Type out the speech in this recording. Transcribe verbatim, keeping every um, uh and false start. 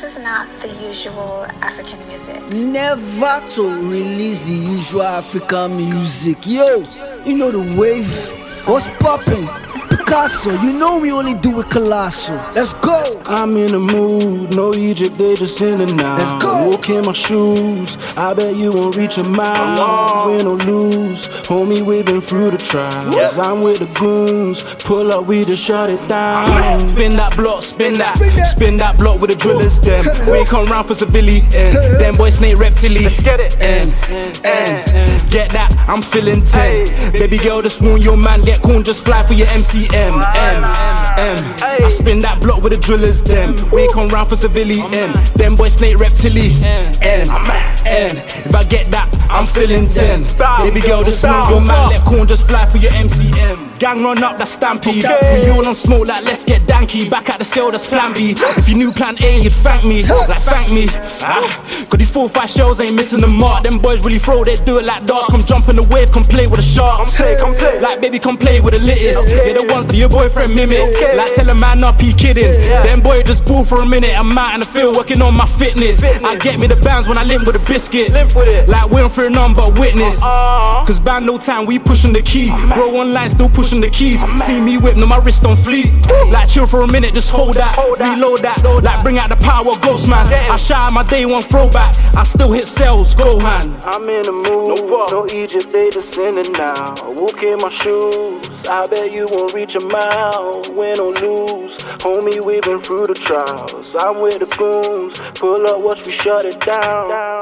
is not the usual African music. Never to release the usual African music. Yo, you know the wave. What's poppin'? Picasso, you know we only do it colossal. Let's go. I'm in the mood, no Egypt, they just in and out. Let's go. Walk in my shoes, I bet you won't reach a mile. Win or lose, homie, we been through the trials. Yeah. I'm with the goons, pull up, we just shut it down. Spin that block, spin that, spin that block with the drillers. Them we come round for civilian. Them boys snake reptilian. Get it, and and get that, I'm feeling ten. Baby girl, just moon your man, get cool, just fly for your M C M. M, M, M. I spin that block with the drillers, them. We come round for civilian. Them boys snake reptilian. N, N. If I get that, I'm feeling ten. Baby girl, just move your man, let corn just fly for your M C M. Gang run up, that's stampede. We all on smoke, like let's get danky. Back at the scale, that's plan B. If you knew plan A, you'd thank me, like thank me. Ah, cause these four, five shells ain't missing the mark. Them boys really throw, they do it like darts. Come jump in the wave, come play with the sharks. Like baby, come play with the littest. They're the ones that your boyfriend mimic. Like tell a man up, he kidding. Them boy just ball for a minute. I'm out in the field working on my fitness. I get me the bands when I link with a biscuit. Like we don't fear none but witness. Cause band no time, we pushing the key. Bro online, still pushing the keys. See me whip, no my wrist on fleet. Like chill for a minute, just hold that, reload that. Like bring out the power, ghost man. I shy my day one throwback. I still hit cells, go hand. I'm in the mood, no Egypt, they just in and out. Walk in my shoes, I bet you won't reach a mile. Win or lose, homie, we been through the trials. I'm with the goons, pull up, watch me shut it down.